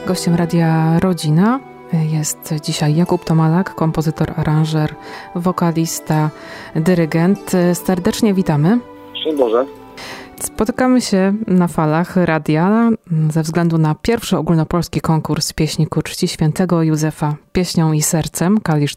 Gościem Radia Rodzina jest dzisiaj Jakub Tomalak, kompozytor, aranżer, wokalista, dyrygent. Serdecznie witamy. Dzień Boże. Spotykamy się na falach radia ze względu na pierwszy ogólnopolski konkurs pieśni ku czci świętego Józefa Pieśnią i sercem, Kalisz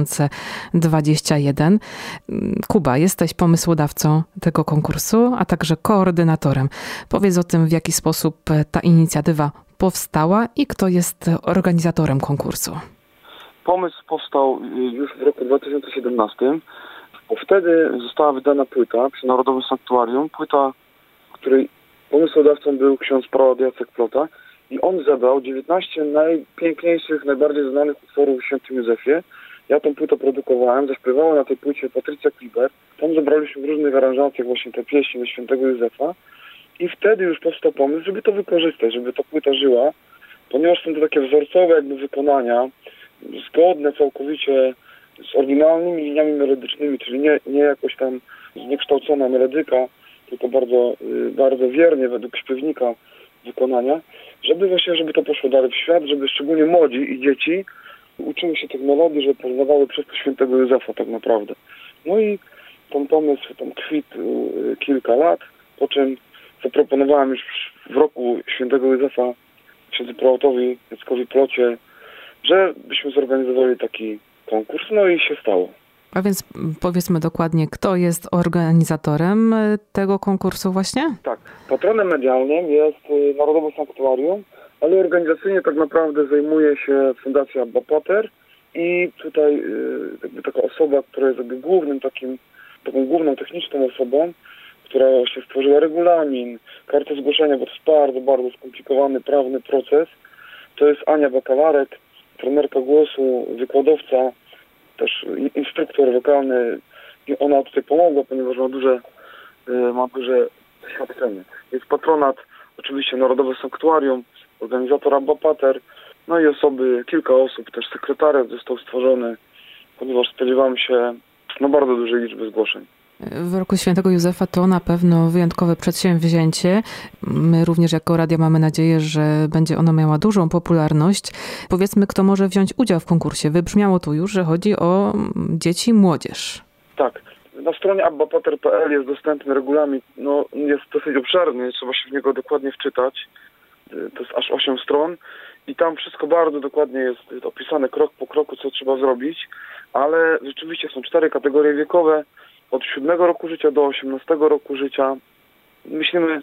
2021. Kuba, jesteś pomysłodawcą tego konkursu, a także koordynatorem. Powiedz o tym, w jaki sposób ta inicjatywa powstała i kto jest organizatorem konkursu. Pomysł powstał już w roku 2017, bo wtedy została wydana płyta przy Narodowym Sanktuarium, płyta, której pomysłodawcą był ksiądz prałat Jacek Plota, i on zebrał 19 najpiękniejszych, najbardziej znanych utworów o świętym Józefie. Ja tę płytę produkowałem, zaśpiewała na tej płycie Patrycja Kliber. Tam zebraliśmy w różnych aranżacjach właśnie te pieśni do świętego Józefa i wtedy już powstał pomysł, żeby to wykorzystać, żeby ta płyta żyła, ponieważ są to takie wzorcowe jakby wykonania, zgodne całkowicie z oryginalnymi liniami melodycznymi, czyli nie jakoś tam zniekształcona melodyka, tylko bardzo wiernie według śpiewnika wykonania, żeby to poszło dalej w świat, żeby szczególnie młodzi i dzieci uczyły się tych melodii, żeby poznawały przez to świętego Józefa tak naprawdę. No i ten pomysł tam kwitł kilka lat, po czym zaproponowałem już w roku świętego Józefa księdzu prałatowi Jackowi Plocie, żebyśmy zorganizowali taki konkurs, no i się stało. A więc powiedzmy dokładnie, kto jest organizatorem tego konkursu właśnie? Tak, patronem medialnym jest Narodowe Sanktuarium, ale organizacyjnie tak naprawdę zajmuje się Fundacja Abba Pater i tutaj jakby taka osoba, która jest jakby taką główną techniczną osobą, która się stworzyła regulamin, kartę zgłoszenia, bo to jest bardzo, bardzo skomplikowany, prawny proces. To jest Ania Bakalarek, trenerka głosu, wykładowca, też instruktor wokalny, i ona tutaj pomogła, ponieważ ma duże doświadczenie. Jest patronat oczywiście Narodowe Sanktuarium, organizator Abba Pater, no i kilka osób, też sekretariat został stworzony, ponieważ spodziewamy się bardzo dużej liczby zgłoszeń. W roku świętego Józefa to na pewno wyjątkowe przedsięwzięcie. My również jako radio mamy nadzieję, że będzie ona miała dużą popularność. Powiedzmy, kto może wziąć udział w konkursie. Wybrzmiało tu już, że chodzi o dzieci i młodzież. Tak. Na stronie abbapater.pl jest dostępny regulamin. No, jest dosyć obszerny, trzeba się w niego dokładnie wczytać. To jest aż 8 stron i tam wszystko bardzo dokładnie jest opisane krok po kroku, co trzeba zrobić, ale rzeczywiście są 4 kategorie wiekowe. Od 7 roku życia do 18 roku życia. Myślimy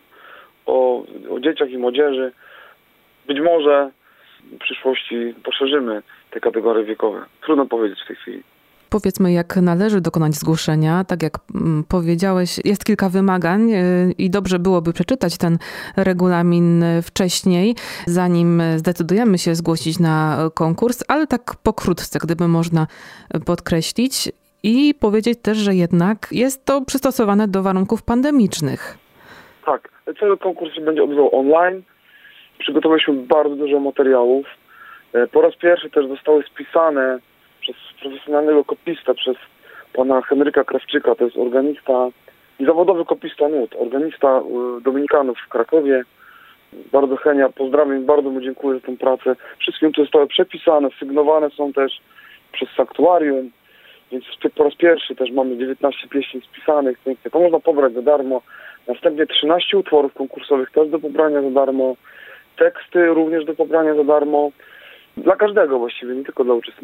o dzieciach i młodzieży. Być może w przyszłości poszerzymy te kategorie wiekowe. Trudno powiedzieć w tej chwili. Powiedzmy, jak należy dokonać zgłoszenia. Tak jak powiedziałeś, jest kilka wymagań i dobrze byłoby przeczytać ten regulamin wcześniej, zanim zdecydujemy się zgłosić na konkurs, ale tak pokrótce, gdyby można podkreślić. I powiedzieć też, że jednak jest to przystosowane do warunków pandemicznych. Tak, cały konkurs się będzie odbywał online. Przygotowaliśmy bardzo dużo materiałów. Po raz pierwszy też zostały spisane przez profesjonalnego kopista, przez pana Henryka Krawczyka, to jest organista i zawodowy kopista nut, organista Dominikanów w Krakowie. Bardzo Henia, pozdrawiam, bardzo mu dziękuję za tę pracę. Wszystkim to zostało przepisane, sygnowane są też przez Sanktuarium. Więc po raz pierwszy też mamy 19 pieśni spisanych, pięknie. To można pobrać za darmo. Następnie 13 utworów konkursowych też do pobrania za darmo. Teksty również do pobrania za darmo. Dla każdego właściwie, nie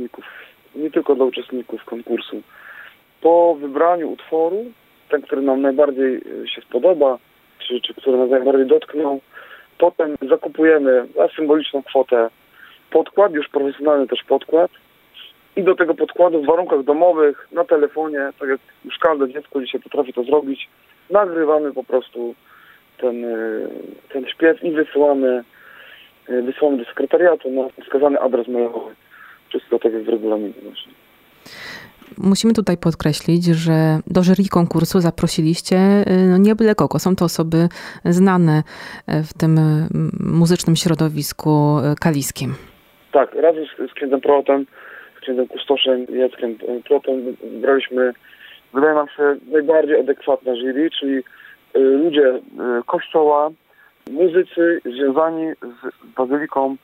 tylko dla uczestników konkursu. Po wybraniu utworu, ten, który nam najbardziej się spodoba, czy który nas najbardziej dotknął, potem zakupujemy za symboliczną kwotę podkład, już profesjonalny też podkład. I do tego podkładu w warunkach domowych, na telefonie, tak jak już każde dziecko dzisiaj potrafi to zrobić, nagrywamy po prostu ten śpiew i wysyłamy do sekretariatu na wskazany adres mailowy. Wszystko tak jak w regulaminie właśnie. Musimy tutaj podkreślić, że do jury konkursu zaprosiliście nie byle kogo. Są to osoby znane w tym muzycznym środowisku kaliskim. Tak, razem z księdzem Prołatem, księdzem kustoszem Jackiem Plotą braliśmy, wydaje nam się, najbardziej adekwatne jury, czyli ludzie kościoła, muzycy związani z bazyliką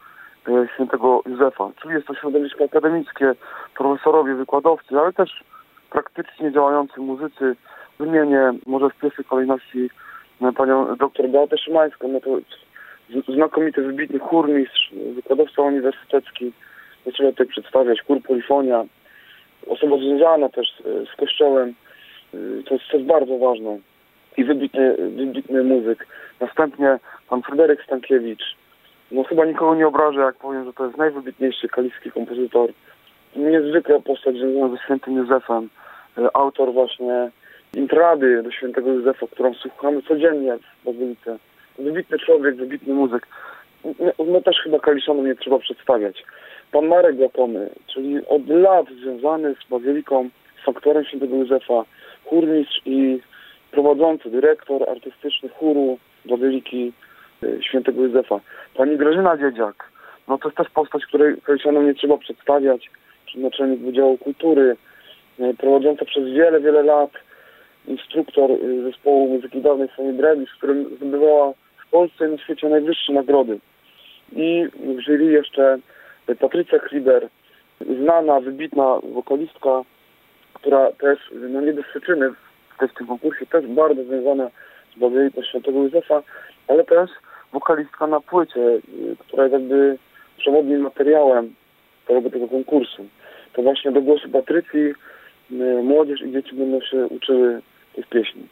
świętego Józefa. Czyli jest to środowisko akademickie, profesorowie, wykładowcy, ale też praktycznie działający muzycy. Wymienię może w pierwszej kolejności panią dr Beatę Szymańską, no to znakomity, wybitny chórmistrz, wykładowca uniwersytecki. Nie trzeba tutaj przedstawiać, chór Polifonia. Osoba związana też z kościołem, to jest bardzo ważne. I wybitny muzyk. Następnie pan Fryderyk Stankiewicz. No chyba nikogo nie obrażę, jak powiem, że to jest najwybitniejszy kaliski kompozytor. Niezwykła postać związana ze świętym Józefem. Autor właśnie intrady do świętego Józefa, którą słuchamy codziennie w bazylice. Wybitny człowiek, wybitny muzyk. No też chyba Kaliszanom nie trzeba przedstawiać. Pan Marek Łapomy, czyli od lat związany z bazyliką, z faktorem świętego Józefa, chórmistrz i prowadzący, dyrektor artystyczny chóru bazyliki świętego Józefa. Pani Grażyna Dziedziak, no to jest też postać, której Kaliszanom nie trzeba przedstawiać, czyli naczelnik Wydziału Kultury, prowadząca przez wiele lat instruktor zespołu muzyki dawnej Sony Brebi, z którym zdobywała w Polsce i na świecie najwyższe nagrody. I w jury jeszcze Patrycja Kliber, znana, wybitna wokalistka, która też, no nie bez przyczyny w tym konkursie, też bardzo związana z bazyliką świętego Józefa, ale też wokalistka na płycie, która jest jakby przewodnim materiałem tego konkursu. To właśnie do głosu Patrycji młodzież i dzieci będą się uczyły tych pieśni.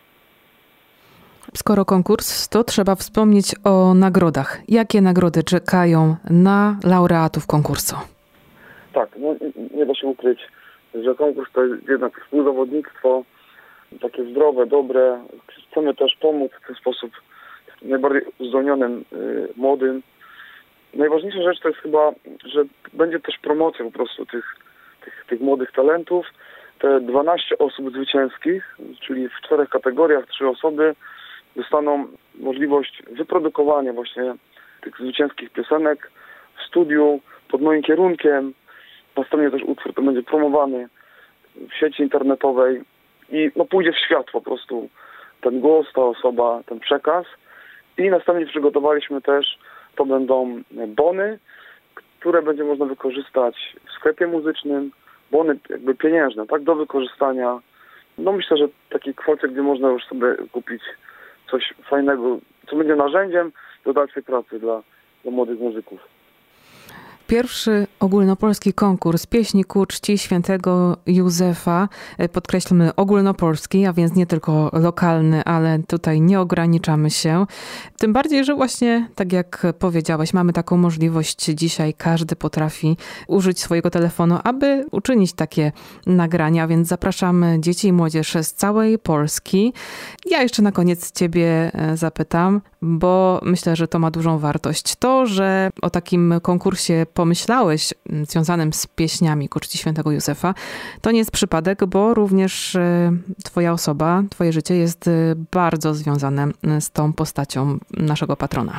Skoro konkurs, to trzeba wspomnieć o nagrodach. Jakie nagrody czekają na laureatów konkursu? Tak, no nie da się ukryć, że konkurs to jest jednak współzawodnictwo, takie zdrowe, dobre. Chcemy też pomóc w ten sposób najbardziej uzdolnionym, młodym. Najważniejsza rzecz to jest chyba, że będzie też promocja po prostu tych młodych talentów. Te 12 osób zwycięskich, czyli w 4 kategoriach 3 osoby, dostaną możliwość wyprodukowania właśnie tych zwycięskich piosenek w studiu pod moim kierunkiem. Następnie też utwór to będzie promowany w sieci internetowej i no, pójdzie w świat po prostu ten głos, ta osoba, ten przekaz. I następnie przygotowaliśmy też, to będą bony, które będzie można wykorzystać w sklepie muzycznym, bony jakby pieniężne, tak, do wykorzystania. No myślę, że w takiej kwocie, gdzie można już sobie kupić coś fajnego, co będzie narzędziem do dalszej pracy dla młodych muzyków. Pierwszy ogólnopolski konkurs pieśni ku czci świętego Józefa, podkreślmy ogólnopolski, a więc nie tylko lokalny, ale tutaj nie ograniczamy się. Tym bardziej, że właśnie, tak jak powiedziałeś, mamy taką możliwość dzisiaj, każdy potrafi użyć swojego telefonu, aby uczynić takie nagrania, więc zapraszamy dzieci i młodzież z całej Polski. Ja jeszcze na koniec ciebie zapytam, bo myślę, że to ma dużą wartość. To, że o takim konkursie pomyślałeś związanym z pieśniami ku czci świętego Józefa, to nie jest przypadek, bo również twoja osoba, twoje życie jest bardzo związane z tą postacią naszego patrona.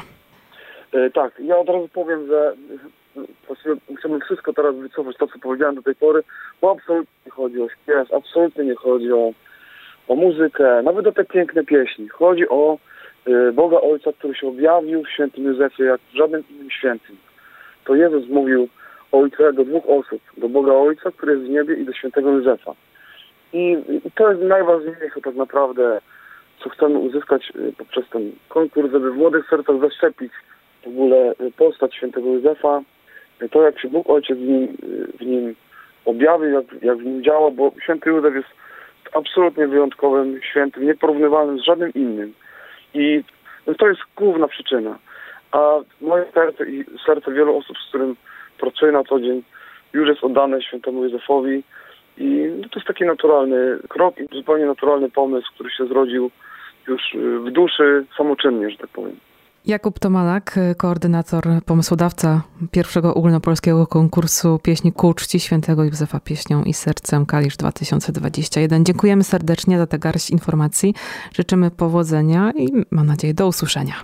Tak, ja od razu powiem, że właściwie musimy wszystko teraz wycofać, to co powiedziałem do tej pory, bo absolutnie nie chodzi o śpiew, absolutnie nie chodzi o muzykę, nawet o te piękne pieśni. Chodzi o Boga Ojca, który się objawił w świętym Józefie jak w żadnym innym świętym. To Jezus mówił Ojca do 2 osób. Do Boga Ojca, który jest w niebie, i do świętego Józefa. I to jest najważniejsze tak naprawdę, co chcemy uzyskać poprzez ten konkurs, żeby w młodych sercach zaszczepić w ogóle postać świętego Józefa. To, jak się Bóg Ojciec w nim objawił, jak w nim działa, bo święty Józef jest absolutnie wyjątkowym świętym, nieporównywalnym z żadnym innym. I to jest główna przyczyna. A moje serce i serce wielu osób, z którym pracuję na co dzień, już jest oddane świętemu Józefowi. I to jest taki naturalny krok i zupełnie naturalny pomysł, który się zrodził już w duszy samoczynnie, że tak powiem. Jakub Tomalak, koordynator, pomysłodawca pierwszego ogólnopolskiego konkursu pieśni ku czci świętego Józefa pieśnią i sercem Kalisz 2021. Dziękujemy serdecznie za tę garść informacji. Życzymy powodzenia i mam nadzieję do usłyszenia.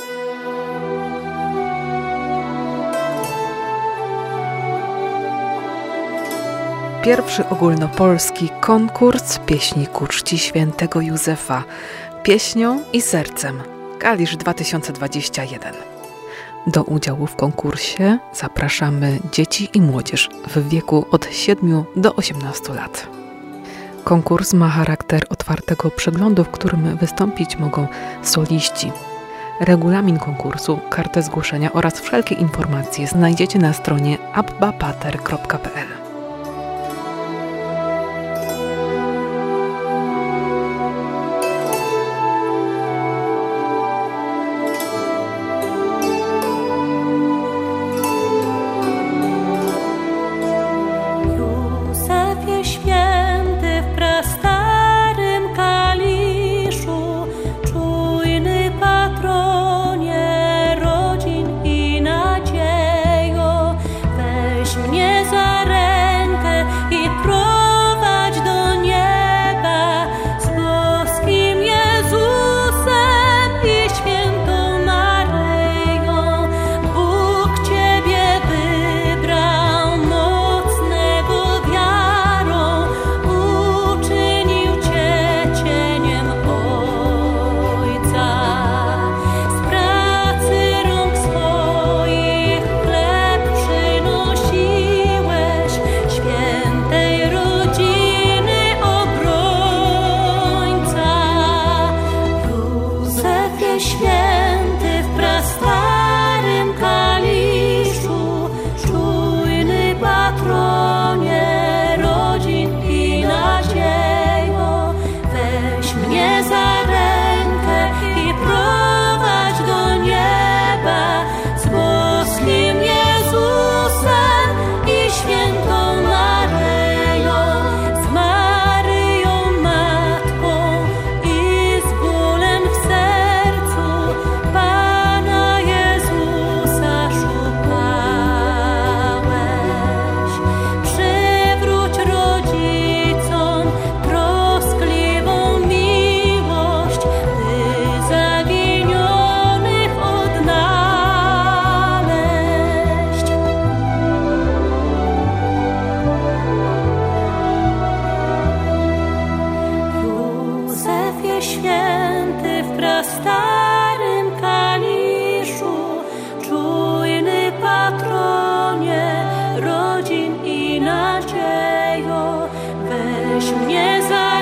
Pierwszy ogólnopolski konkurs pieśni ku czci świętego Józefa pieśnią i sercem. Kalisz 2021. Do udziału w konkursie zapraszamy dzieci i młodzież w wieku od 7 do 18 lat. Konkurs ma charakter otwartego przeglądu, w którym wystąpić mogą soliści. Regulamin konkursu, kartę zgłoszenia oraz wszelkie informacje znajdziecie na stronie abbapater.pl. rodzin i nadziejo, weź mnie za